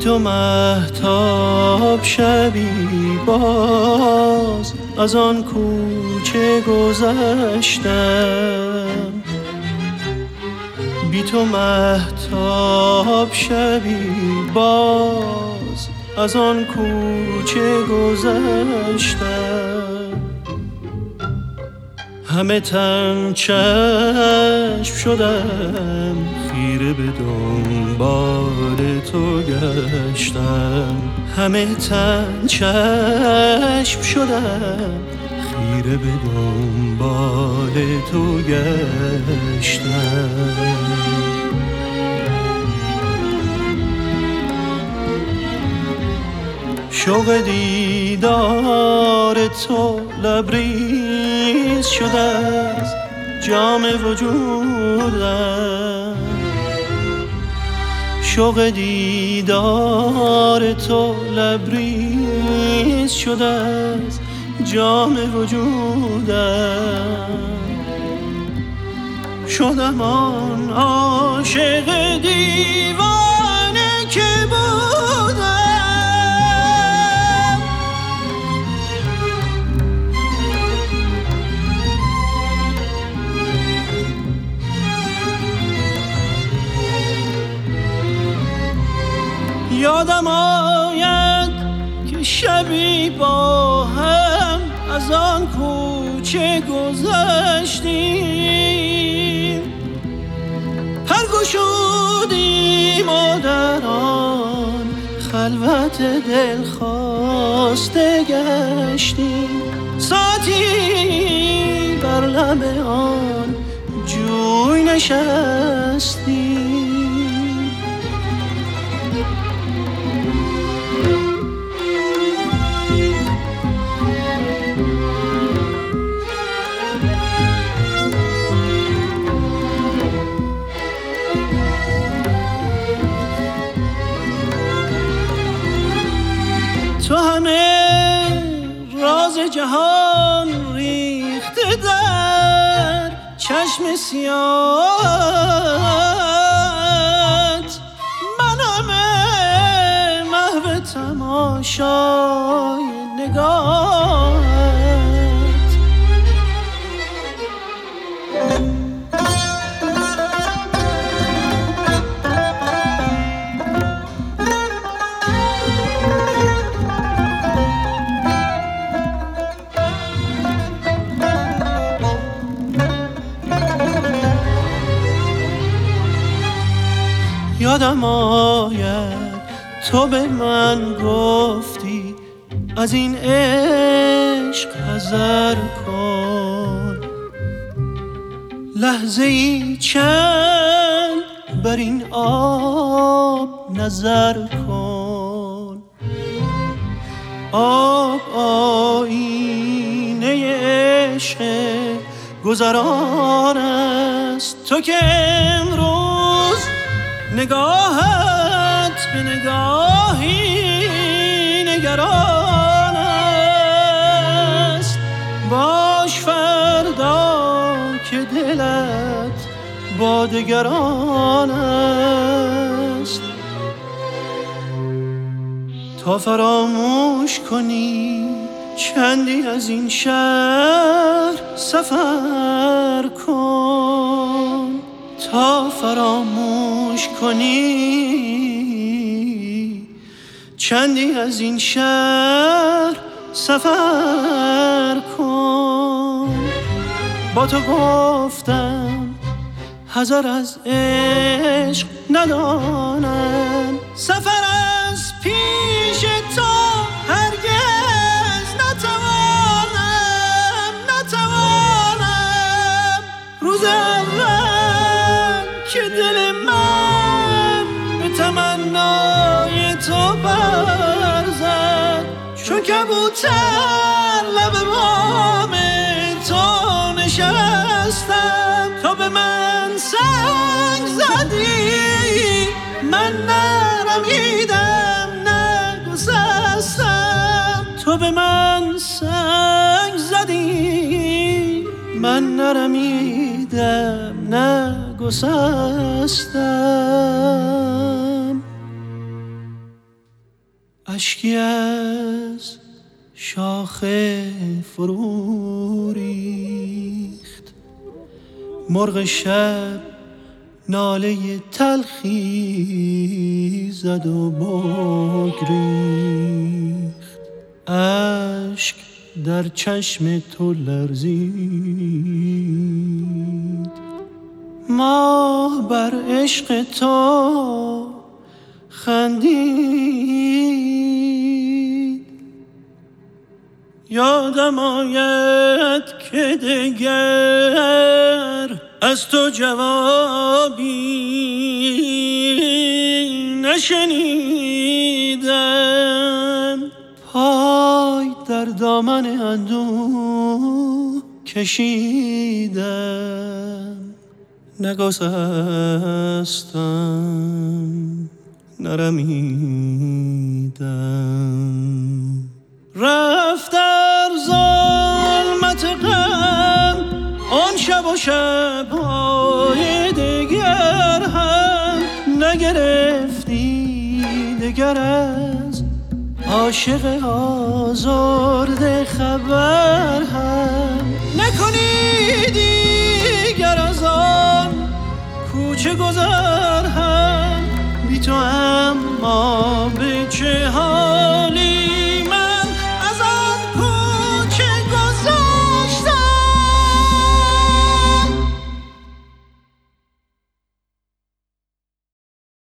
تو مهتاب شبی باز از آن کوچه گذشتم، بی تو مهتاب شبی باز از آن کوچه گذشتم. همه تن چشم شدم، خیره به دنبال تو گشتم. همه تن چشم شدم، خیره به دنبال تو گشتم. شوق دیدار تو لبریز شده از جام وجودم. شوق دیدار تو لبریز شده از جام وجودم. شدم آن عاشق دیوانه که بودم، یادم آید که شبی با هم از آن کوچه گذشتیم. پر گشودیم و در آن خلوت دل خواسته گشتیم. ساعتی بر لب آن جوی نشستیم. تو همه راز جهان ریخته در چشم سیاهت، من همه محو تماشای نگاهت. یادم آید تو به من گفتی از این عشق حذر کن. لحظه ای چند بر این آب نظر کن. آب آینه عشق گذران است، تو که امروز نگاهت به نگاهی نگران است. باش فردا که دلت با دگران است. تا فراموش کنی چندی از این شهر سفر کن. تا فراموش کنی چندی از این شهر سفر کن. با تو گفتم حذر از عشق ندانم. سفر از پیش تو هرگز نتوانم. روز اول که دل من به تمنای تو پر زد، چون کبوتر لب بام تو نشستم. تو به من سنگ زدی، من نرمیدم نگسستم. تو به من سنگ زدی، من نرمیدم نگسستم. 'گسستم. اشکی از شاخه فرو ریخت، مرغ شب ناله تلخی زد و بگریخت، اشک در چشم تو لرزید. ماه بر عشق تو خندید، یادم آید که دگر از تو جوابی نشنیدم. پای در دامن اندوه کشیدم، نگسستم نرمیدم. رفت در ظلمت غم آن شب و شب‌های دگر هم نگرفتی دگر از عاشق آزرده خبر هم نکنی دیگر از آن کوچه گذر هم بی تو اما به چه حال